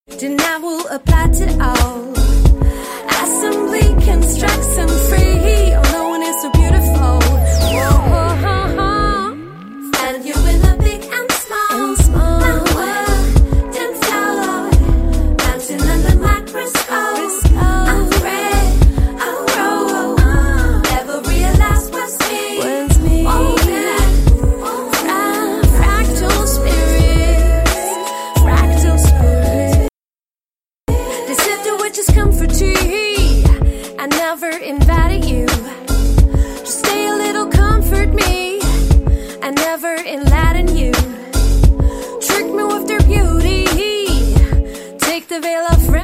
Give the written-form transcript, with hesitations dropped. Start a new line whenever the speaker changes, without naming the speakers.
And I will apply to all. Assembly, construction, free. Oh, no one is so beautiful. Whoa, and you in the big and small, my world and flower, mountain under microscope. I'm red, I'm raw. Never realized what's me. Oh, yeah. Fractal spirits, fractal spirits. They said the witch is comforting. I never invited you. Just stay a little, comfort me. I never enlighten you. Trick me with their beauty. Take the veil off.